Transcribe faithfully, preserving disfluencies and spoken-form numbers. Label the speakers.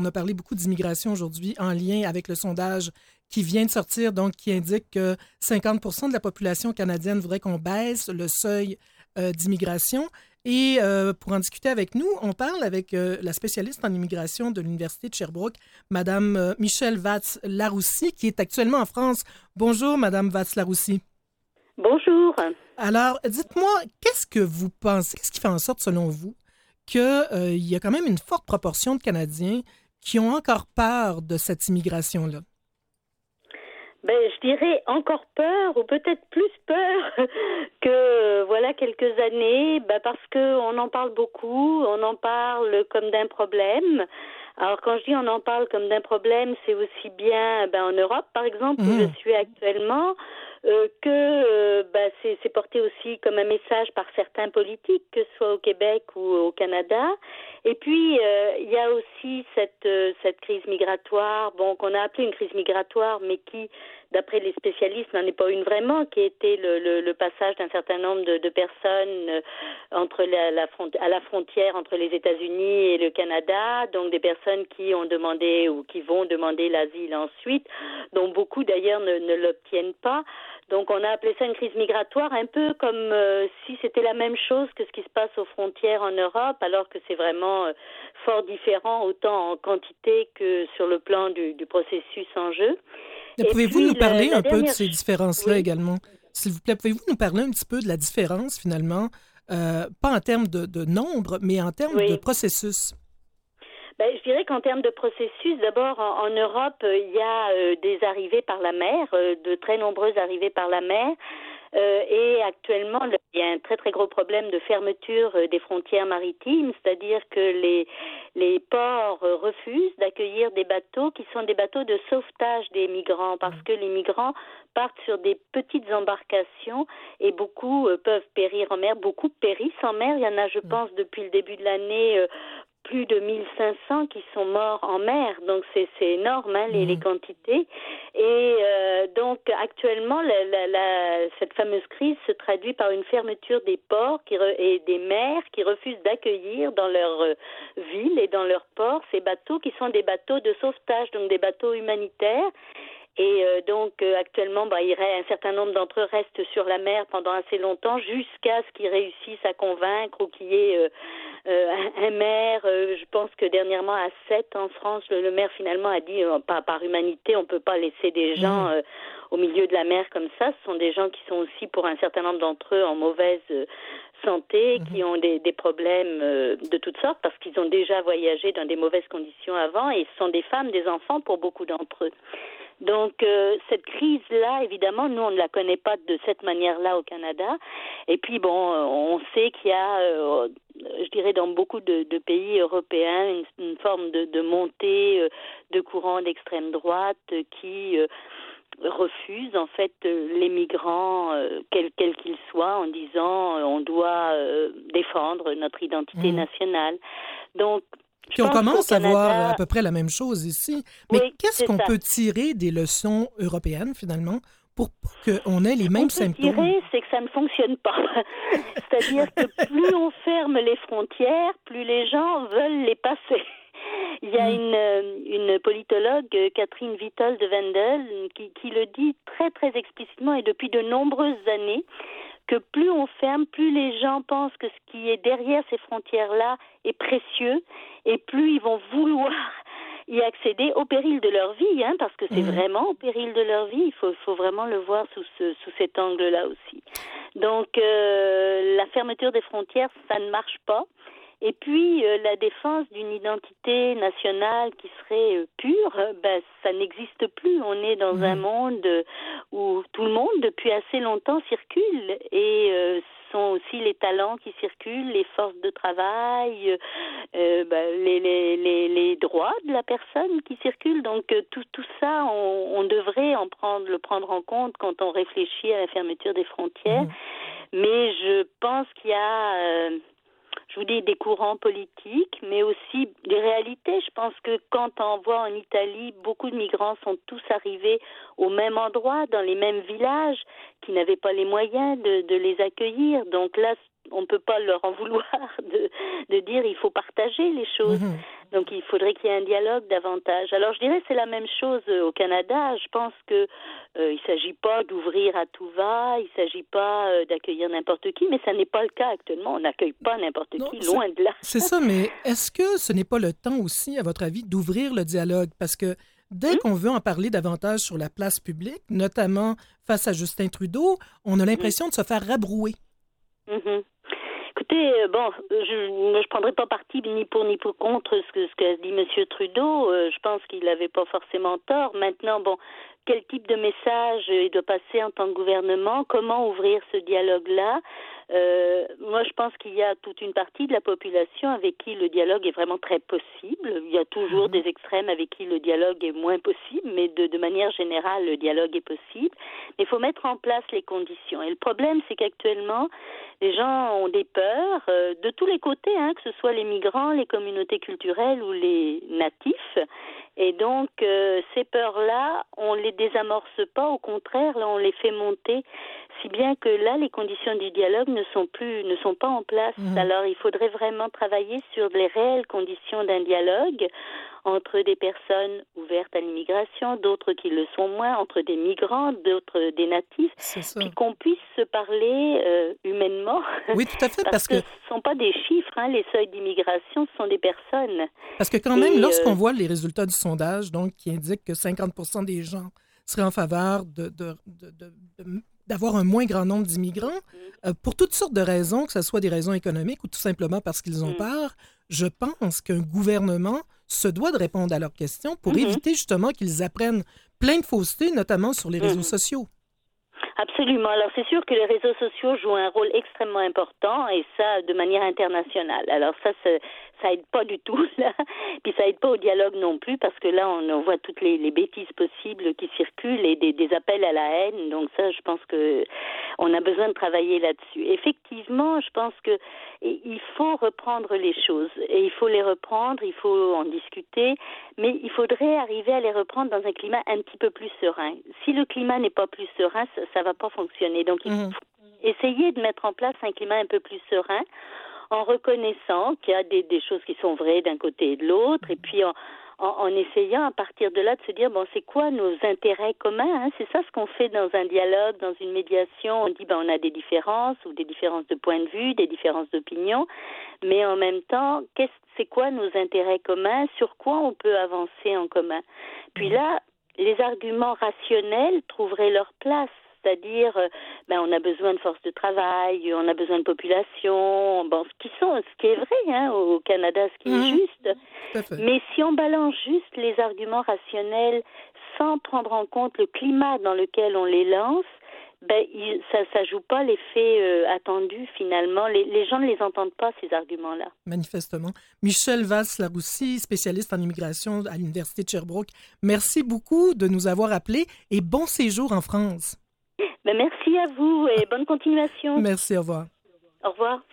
Speaker 1: on a parlé beaucoup d'immigration aujourd'hui en lien avec le sondage qui vient de sortir, donc qui indique que cinquante pour cent de la population canadienne voudrait qu'on baisse le seuil euh, d'immigration. Et euh, pour en discuter avec nous, on parle avec euh, la spécialiste en immigration de l'Université de Sherbrooke, Madame euh, Michèle Vatz-Laroussy, qui est actuellement en France. Bonjour, Madame Vatz-Laroussy.
Speaker 2: Bonjour.
Speaker 1: Alors, dites-moi, qu'est-ce que vous pensez, qu'est-ce qui fait en sorte, selon vous, qu'il euh, y a quand même une forte proportion de Canadiens qui ont encore peur de cette immigration-là?
Speaker 2: Ben, je dirais encore peur, ou peut-être plus peur que, voilà, quelques années, ben parce qu'on en parle beaucoup, on en parle comme d'un problème. Alors, quand je dis on en parle comme d'un problème, c'est aussi bien ben, en Europe, par exemple, mmh. où je suis actuellement, euh, que euh, ben, c'est, c'est porté aussi comme un message par certains politiques, que ce soit au Québec ou au Canada. Et puis, euh, il y a aussi cette, euh, cette crise migratoire, bon, qu'on a appelée une crise migratoire, mais qui, d'après les spécialistes, n'en est pas une vraiment, qui était le, le, le passage d'un certain nombre de, de personnes euh, entre la, la front, à la frontière entre les États-Unis et le Canada, donc des personnes qui ont demandé ou qui vont demander l'asile ensuite, dont beaucoup d'ailleurs ne, ne l'obtiennent pas. Donc on a appelé ça une crise migratoire, un peu comme euh, si c'était la même chose que ce qui se passe aux frontières en Europe, alors que c'est vraiment euh, fort différent, autant en quantité que sur le plan du, du processus en jeu.
Speaker 1: Et pouvez-vous puis, nous parler la, la un dernière... peu de ces différences-là oui. également? S'il vous plaît, pouvez-vous nous parler un petit peu de la différence, finalement, euh, pas en termes de, de nombre, mais en termes oui. de processus?
Speaker 2: Ben, je dirais qu'en termes de processus, d'abord, en, en Europe, euh, il y a euh, des arrivées par la mer, euh, de très nombreuses arrivées par la mer. Euh, et actuellement, il y a un très très gros problème de fermeture euh, des frontières maritimes, c'est-à-dire que les les ports euh, refusent d'accueillir des bateaux qui sont des bateaux de sauvetage des migrants, parce que les migrants partent sur des petites embarcations et beaucoup euh, peuvent périr en mer, beaucoup périssent en mer. Il y en a, je pense, depuis le début de l'année, euh, plus de mille cinq cents qui sont morts en mer, donc c'est, c'est énorme hein, les, mmh. les quantités. Et euh, donc actuellement, la, la, la, cette fameuse crise se traduit par une fermeture des ports qui re, et des mers qui refusent d'accueillir dans leur euh, ville et dans leurs ports ces bateaux qui sont des bateaux de sauvetage, donc des bateaux humanitaires. Et euh, donc euh, actuellement, bah, il y a un certain nombre d'entre eux restent sur la mer pendant assez longtemps jusqu'à ce qu'ils réussissent à convaincre ou qu'il y ait euh, euh, un, un maire. Euh, je pense que dernièrement à Sète en France, le, le maire finalement a dit euh, par, par humanité, on peut pas laisser des gens euh, au milieu de la mer comme ça. Ce sont des gens qui sont aussi pour un certain nombre d'entre eux en mauvaise euh, santé, mmh. qui ont des, des problèmes euh, de toutes sortes parce qu'ils ont déjà voyagé dans des mauvaises conditions avant et ce sont des femmes, des enfants pour beaucoup d'entre eux. Donc, euh, cette crise-là, évidemment, nous, on ne la connaît pas de cette manière-là au Canada. Et puis, bon, on sait qu'il y a, euh, je dirais, dans beaucoup de, de pays européens, une, une forme de, de montée euh, de courants d'extrême droite euh, qui euh, refusent, en fait, euh, les migrants, euh, quels quels qu'ils soient, en disant euh, on doit euh, défendre notre identité mmh. nationale. Donc,
Speaker 1: Puis on commence à voir à peu près la même chose ici. Mais
Speaker 2: oui,
Speaker 1: qu'est-ce qu'on
Speaker 2: ça.
Speaker 1: peut tirer des leçons européennes, finalement, pour qu'on ait les mêmes
Speaker 2: symptômes? Ce
Speaker 1: symptômes?
Speaker 2: qu'on peut tirer, c'est que ça ne fonctionne pas. C'est-à-dire que plus on ferme les frontières, plus les gens veulent les passer. Il y a mmh. une, une politologue, Catherine Vitol de Wendel, qui, qui le dit très, très explicitement et depuis de nombreuses années, que plus on ferme, plus les gens pensent que ce qui est derrière ces frontières-là est précieux et plus ils vont vouloir y accéder au péril de leur vie, hein, parce que c'est mmh. vraiment au péril de leur vie. Il faut, faut vraiment le voir sous, ce, sous cet angle-là aussi. Donc, euh, la fermeture des frontières, ça ne marche pas. Et puis, euh, la défense d'une identité nationale qui serait euh, pure, ben, ça n'existe plus. On est dans mmh. un monde où tout le monde, depuis assez longtemps, circule. Et euh, ce sont aussi les talents qui circulent, les forces de travail, euh, ben, les, les, les, les droits de la personne qui circulent. Donc, euh, tout, tout ça, on, on devrait en prendre, le prendre en compte quand on réfléchit à la fermeture des frontières. Mmh. Mais je pense qu'il y a... Euh, je vous dis des courants politiques, mais aussi des réalités. Je pense que quand on voit en Italie, beaucoup de migrants sont tous arrivés au même endroit, dans les mêmes villages, qui n'avaient pas les moyens de, de les accueillir. Donc là, on ne peut pas leur en vouloir de, de dire il faut partager les choses. Mmh. Donc, il faudrait qu'il y ait un dialogue davantage. Alors, je dirais que c'est la même chose au Canada. Je pense que euh, il ne s'agit pas d'ouvrir à tout va, il ne s'agit pas euh, d'accueillir n'importe qui, mais ça n'est pas le cas actuellement. On n'accueille pas n'importe
Speaker 1: Non,
Speaker 2: qui,
Speaker 1: c'est,
Speaker 2: loin de là.
Speaker 1: c'est ça, mais est-ce que ce n'est pas le temps aussi, à votre avis, d'ouvrir le dialogue? Parce que dès
Speaker 2: Hum?
Speaker 1: qu'on veut en parler davantage sur la place publique, notamment face à Justin Trudeau, on a l'impression de se faire rabrouer.
Speaker 2: Mhm. Écoutez, euh, bon, je ne prendrai pas parti ni pour ni pour contre ce que, ce que dit M. Trudeau. Euh, je pense qu'il n'avait pas forcément tort. Maintenant, bon, quel type de message il doit passer en tant que gouvernement? Comment ouvrir ce dialogue-là? Euh, moi, je pense qu'il y a toute une partie de la population avec qui le dialogue est vraiment très possible. Il y a toujours des extrêmes avec qui le dialogue est moins possible, mais de, de manière générale, le dialogue est possible. Mais il faut mettre en place les conditions. Et le problème, c'est qu'actuellement, les gens ont des peurs euh, de tous les côtés, hein, que ce soit les migrants, les communautés culturelles ou les natifs. Et donc, euh, ces peurs-là, on les désamorce pas, au contraire, là, on les fait monter, si bien que là, les conditions du dialogue ne sont plus, ne sont pas en place. Mmh. Alors, il faudrait vraiment travailler sur les réelles conditions d'un dialogue entre des personnes ouvertes à l'immigration, d'autres qui le sont moins, entre des migrants, d'autres des natifs, puis qu'on puisse se parler euh, humainement.
Speaker 1: Oui, tout à fait,
Speaker 2: parce, parce que, que ce ne sont pas des chiffres, hein, les seuils d'immigration, ce sont des personnes.
Speaker 1: Parce que quand même, Et, lorsqu'on euh... voit les résultats du sondage, donc qui indiquent que cinquante pour cent des gens seraient en faveur de, de, de, de, de d'avoir un moins grand nombre d'immigrants, mmh. euh, pour toutes sortes de raisons, que ce soit des raisons économiques ou tout simplement parce qu'ils ont mmh. peur, je pense qu'un gouvernement se doit de répondre à leurs questions pour mmh. éviter justement qu'ils apprennent plein de faussetés, notamment sur les réseaux mmh. sociaux.
Speaker 2: Absolument. Alors, c'est sûr que les réseaux sociaux jouent un rôle extrêmement important, et ça, de manière internationale. Alors, ça, c'est, ça aide pas du tout, là. Puis, ça aide pas au dialogue non plus, parce que là, on, on voit toutes les, les bêtises possibles qui circulent et des, des appels à la haine. Donc, ça, je pense que on a besoin de travailler là-dessus. Effectivement, je pense que il faut reprendre les choses, et il faut les reprendre, il faut en discuter, mais il faudrait arriver à les reprendre dans un climat un petit peu plus serein. Si le climat n'est pas plus serein, ça, ça va pas fonctionner. Donc, il faut mmh. essayer de mettre en place un climat un peu plus serein, en reconnaissant qu'il y a des, des choses qui sont vraies d'un côté et de l'autre, et puis en, en, en essayant à partir de là de se dire, bon, c'est quoi nos intérêts communs, hein? C'est ça ce qu'on fait dans un dialogue, dans une médiation. On dit, ben, on a des différences, ou des différences de point de vue, des différences d'opinion, mais en même temps, qu'est-ce, c'est quoi nos intérêts communs, sur quoi on peut avancer en commun. Puis là, les arguments rationnels trouveraient leur place. C'est-à-dire, ben, on a besoin de force de travail, on a besoin de population, bon, ce qui sont, ce qui est vrai, hein, au Canada, ce qui mmh. est juste. Mais si on balance juste les arguments rationnels sans prendre en compte le climat dans lequel on les lance, ben, il, ça ne joue pas l'effet euh, attendu, finalement. Les, les gens ne les entendent pas, ces arguments-là.
Speaker 1: Manifestement. Michèle Valls-Laroussy, spécialiste en immigration à l'Université de Sherbrooke, merci beaucoup de nous avoir appelés et bon séjour en France.
Speaker 2: Ben, merci à vous et bonne continuation.
Speaker 1: Merci, au revoir.
Speaker 2: Au revoir.